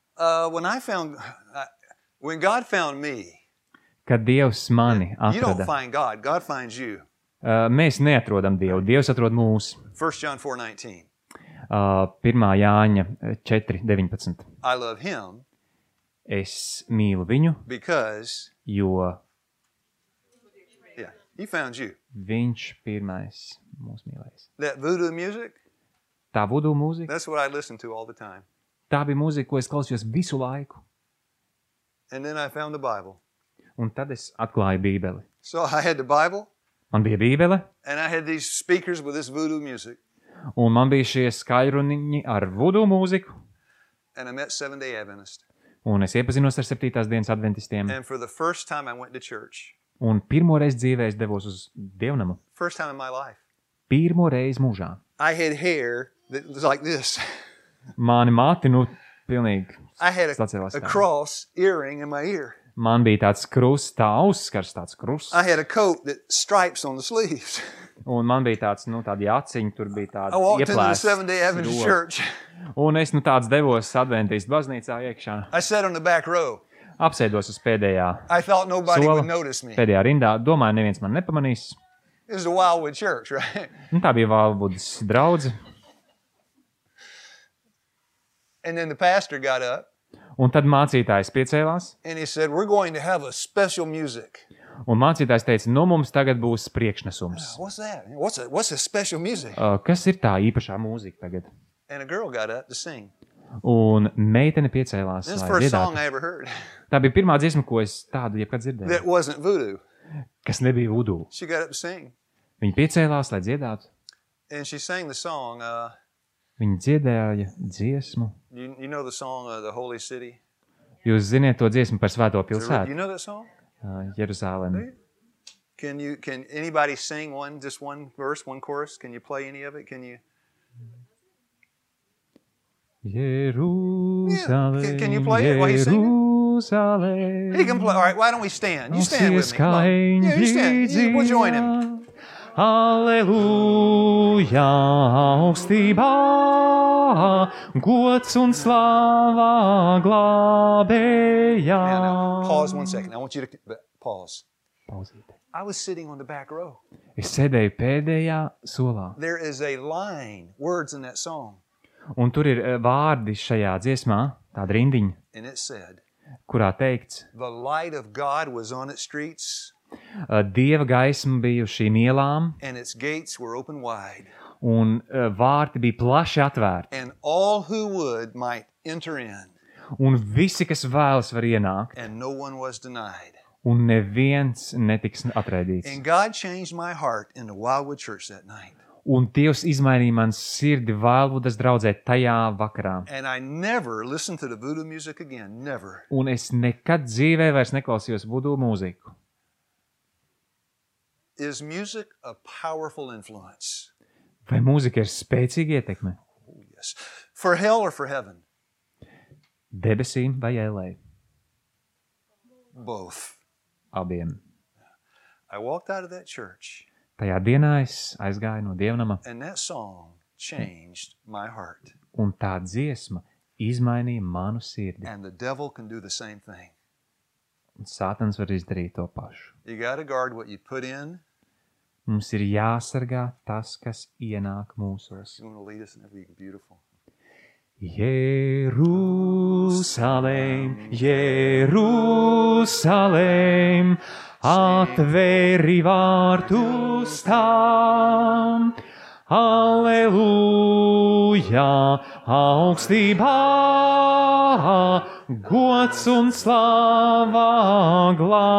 When God found me, Kad Dievs mani you don't atrada, find God, God finds you. mēs neatrodam Dievu, Dievs atrod mūs. 1 John 4:19. 1. Jāņa 4:19. I love him Es mīlu viņu, because jo He found you. Viņš pirmais mūs mīlējis. That voodoo music, Tā vudu mūzika, that's what I listen to all the time. tā bija mūzika, ko es klausījos visu laiku. And then I found the Bible. Un tad es atklāju Bībeli. So I had the Bible, Man bija Bībele, and I had these speakers with this voodoo music. un man bija šie skaļruniņi ar vudu mūziku, And I met Seventh-day Adventists. un es iepazinos ar 7. dienas adventistiem. And for the first time I went to church. Un pirmo reizi dzīvē es devos uz dievnamu. First time in my life. Pirmo reizi mūžā. I had hair that was like this. Mani mati, pilnīgi I had sacēlās a tā. cross earring in my ear. Man bija tāds krusts, tā uzskars, tāds krusts. I had a coat that stripes on the sleeves. Un man bija tāds, tādi aciņi, tur bija tādi I walked into the ieplēsti Seventh-day Adventist roka. church. Un es tāds devos adventistu baznīcā iekšā. I sat on the back row. Apsēdos uz pēdējā I thought nobody sola, would notice me. pēdējā rindā. Domāju, neviens man nepamanīs. It was a Wildwood church, right? Tā bija Valvudas draudze. And then the pastor got up Un tad mācītājs piecēlās. and he said, "We're going to have a special music." Un mācītājs teica, mums tagad būs priekšnesums. What's that? What's a special music? Kas ir tā īpašā mūzika tagad? And a girl got up to sing. Un meitene piecēlās, This is the lai first song dziedātu. I ever heard Tā bija pirmā dziesma, ko es tādu jebkad dzirdēju, that wasn't voodoo. kas nebija vudu. She got up to sing. Viņa piecēlās, lai dziedātu. And she sang the song. Viņa dziedāja dziesmu. You know the song, The Holy City? Jūs ziniet to dziesmu par svēto You pilsētu, know that song? Jeruzālemi. Can anybody sing just one verse, one chorus? Can you play any of it? Can you? Jeruzālemi, Yeah. Can you play it while he's singing? Jeruzālemi. He can play. All right, why don't we stand? You stand with me. Come on. Yeah, you stand. We'll join him. Alleluja, augstībā, gods un slāvā glābējā. Now, pause 1 second. I want you to pause. Pauzīt. I was sitting on the back row. Es sēdēju pēdējā solā, There is a line, words in that song, un tur ir vārdi šajā dziesmā, tāda rindiņa, and it said, kurā teikts, "The light of God was on its streets, Dieva gaisma bija uz šīm ielām, and its gates were open wide, un vārti bija plaši atvērti, and all who would might enter in, un visi, kas vēlas, var ienākt, and no one was denied." un neviens netiks atraidīts. And God changed my heart in the Wildwood Church that night. Un Dievs izmainīja man sirdi Vailvudas draudzē tajā vakarā. And I never listened to the voodoo music again. Never. Un es nekad dzīvē vairs neklausījos vudu mūziku. Is music a powerful influence? Vai mūzika ir spēcīga ietekme? Oh, yes. For hell or for heaven? Debesīm vai ēlē? Both. Abiem. I walked out of that church, Tajā dienā es aizgāju no dievnama, and that song changed my heart. un tā dziesma izmainīja manu sirdi. And the devil can do the same thing. Un Sātans var izdarīt to pašu. You got to guard what you put in. Mums ir jāsargā tas, kas ienāk mūsos. You want to lead us in that? Be beautiful. Jerusalem, Jerusalem, atvēri vārtus tām. Alleluja, augstībā, gods un slāvā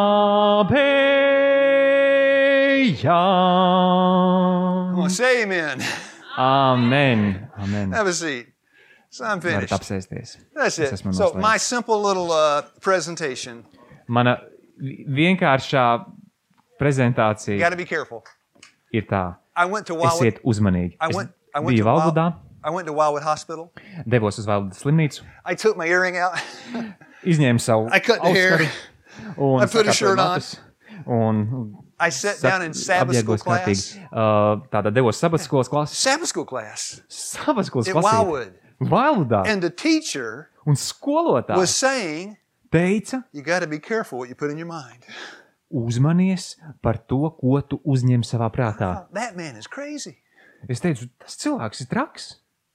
glābējā. Come on, say amen. Amen. Amen. Have a seat. So I'm Varat finished. apsēsties. That's Es it. esmu So noslēdzis. my simple little presentation. Mana vienkāršā prezentācija Got to be careful. ir tā. I went to Wildwood. Esiet uzmanīgi. I Es went biju to Valvudā, I went to Wildwood Hospital. devos uz Valvudas slimnīcu, I took my earring out. izņēmu savu I cut the hair. auskaru un I put a sakārtoju shirt on. matus un I sat down in Sabbath school apģērbos class. kārtīgi. Tātad devos Sabbath skolas klases. Sabbath school class Sabbath skolas at klasē. Wildwood. Valvudā. And the teacher Un was skolotājs saying, teica, you got to be careful what you put in your mind. uzmanies par to, ko tu uzņem savā prātā. Oh, that man is crazy. Es teicu, tas cilvēks ir traks.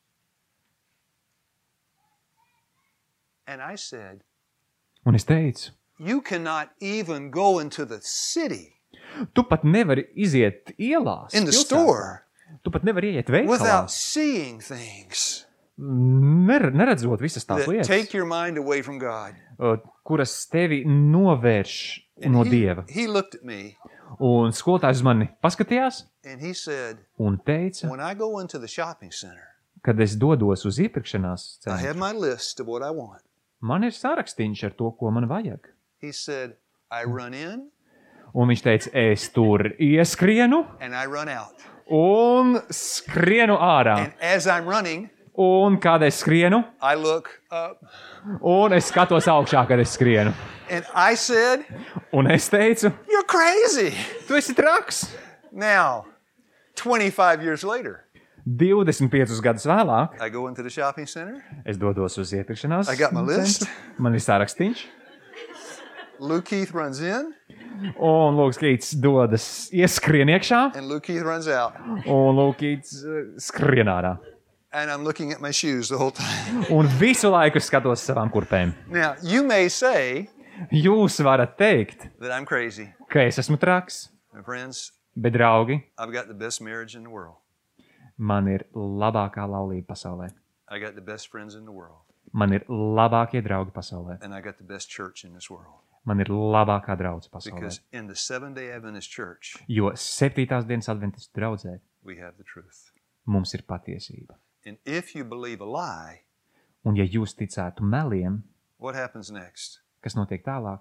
And I said, Un es teicu, you cannot even go into the city Tu pat nevari iziet ielās. in the pilsētā. store Tu pat nevari ieiet veikalā, without seeing things neredzot visas tās that lietas, take your mind away from God. kuras tevi novērš And no he, Dieva. he looked at me Un skolotājs uz mani paskatījās and he said, un teica, when I go into the shopping center, kad es dodos uz iepirkšanās I centru, have my list of what I want. man ir sarakstīņš ar to, ko man vajag. He said, I run in Un viņš teica, es tur ieskrienu and I run out. un skrienu ārā. And as I'm running, Un kad es skrienu, I look up un es skatos augšā, kad es skrienu. and I said, Un es teicu, you're crazy. tu esi traks. Now, 25 years later, 25 gadus vēlāk, I go into the shopping center. es dodos uz iepirkšanās I got my list. centru. Man ir sārakstīņš. Luke Keith runs in Un Lūks Kīts dodas ieskrien iekšā, and Luke Keith runs out. un Lūks Kīts skrien ārā. And I'm looking at my shoes the whole time. Un visu laiku es skatos savām kurpēm. Now, you may say Jūs varat teikt, that I'm crazy. ka es esmu traks, My friends, bet, draugi, I've got the best marriage in the world. man ir labākā laulība pasaulē. I got the best friends in the world. Man ir labākie draugi pasaulē. And I got the best church in this world. Man ir labākā draudze pasaulē. Because in the Seventh-day Adventist church, Jo 7. dienas adventistu draudzē we have the truth. mums ir patiesība. And if you believe a lie, Un ja jūs ticētu meliem, what happens next? kas notiek tālāk,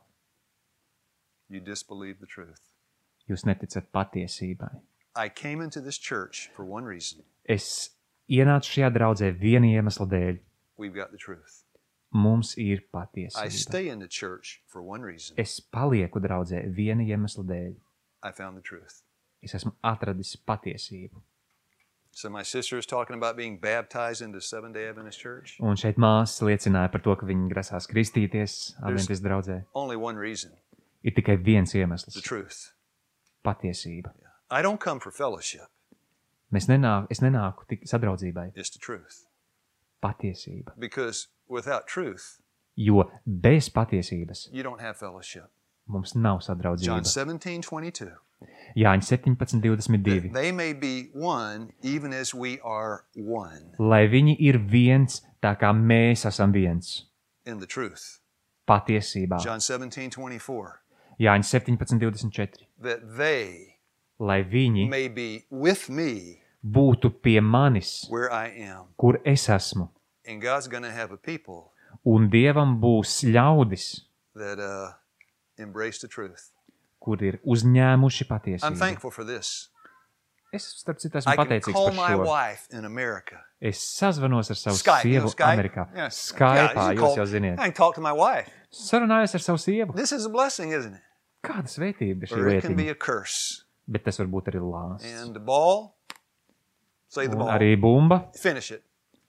You disbelieve the truth. jūs neticat patiesībai. I came into this church for one reason. Es ienācu šajā draudzē viena iemesla dēļ. We've got the truth. Mums ir I patiesība. stay in the church for one reason. Es palieku draudzē viena iemesla dēļ. I found the truth. Es esmu atradis patiesību. So my sister is talking about being baptized into Seventh-day Adventist church. Un šeit māsas liecināja par to, ka viņi grasās kristīties adventistu draudzē. Only one reason. Ir tikai viens The iemesls truth. - patiesība. I don't come for fellowship. Es nenāku tik sadraudzībai. It's the truth. Patiesība. Because without truth, Jo bez patiesības you don't have fellowship. mums nav John sadraudzība. 17:22. Jāņa 17:22. They may be one even as we are one Lai viņi ir viens, tā kā mēs esam viens. in the truth. Patiesībā. John 17:24. Jāņa 17:24. That they Lai viņi may be with me būtu pie manis, where I am. kur es esmu. And God's going to have a people Un Dievam būs ļaudis, that embrace the truth. kur ir uzņēmuši I'm patiesību. thankful for this. Es, starp citu, esmu I can pateicīgs call par my šo. wife in America. Es sazvanos ar savu Skype, you know sievu Skype? Amerikā. Yeah. Skypā, Yeah, you jūs call- jau ziniet. I can talk to my wife. Sarunājos ar savu sievu. This is a blessing, isn't it? Kāda svētība ir šī Or it can be lietiņa? a curse. Bet tas var būt arī lāsts. And the ball, say the Un ball, arī bumba. finish it,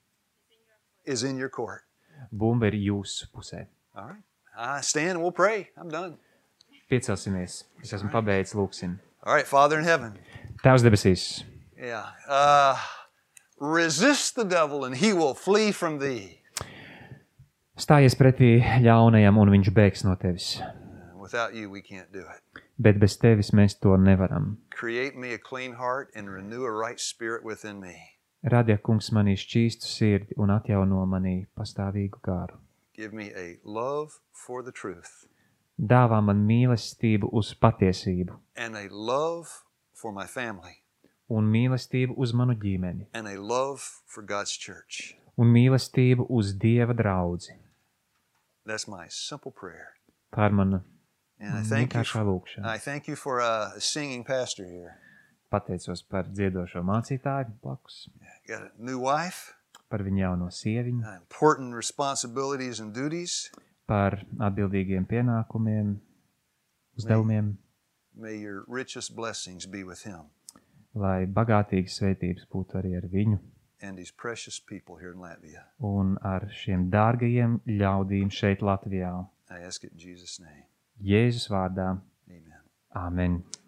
is in your court. Bumba ir jūsu pusē. All right. I stand and we'll pray. I'm done. Piecelsimies. Es esmu pabeidzis lūksim. All right, Father in heaven. Tēvs debesīs, Yeah. Resist the devil and he will flee from thee. stājies pretī ļaunajam un viņš bēgs no tevis. Without you, we can't do it. Bet bez tevis mēs to nevaram. Create me a clean heart and renew a right spirit within me. Radi, kungs, manī šķīstu sirdi un atjauno manī pastāvīgu garu. Give me a love for the truth Dāvā man mīlestību uz patiesību and a love for my family un mīlestību uz manu ģimeni and a love for God's church. un mīlestību uz Dieva draudzi. That's my simple prayer. Tā ir mana And I thank you vienkāršā for, lūkšana. I thank you for a singing pastor here. Pateicos par dziedošo mācītāju blakus, Got a new wife, par viņu jauno sieviņu, important responsibilities and duties. par atbildīgiem pienākumiem, uzdevumiem, May your richest blessings be with him lai bagātīgas svētības būtu arī ar viņu and these precious people here in Latvia. un ar šiem dārgajiem ļaudīm šeit Latvijā. I ask it in Jesus' name. Jēzus vārdā. Amen. Āmen.